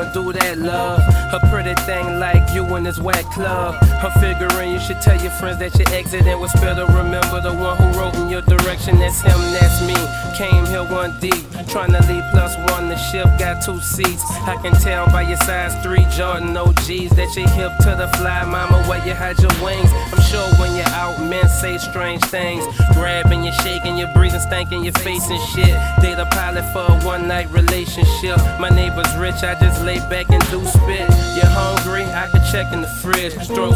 don't do that, love. A pretty thing like you in this whack club. I'm figuring you should tell your friends that your exit and was better. Remember the one who wrote in your direction, that's him, that's me. Came here one deep, trying to leave +1. The ship got 2 seats. I can tell by your size 3 Jordan OGs that you're hip to the fly, mama, where you had your wings. I'm sure when you're out, men say strange things. Grabbing you, shaking you, breathing, stanking your face and shit. Date a pilot for a one-night relationship. My neighbor's rich, I just lay back and do spit. You're hungry, I could check in the fridge. Stroke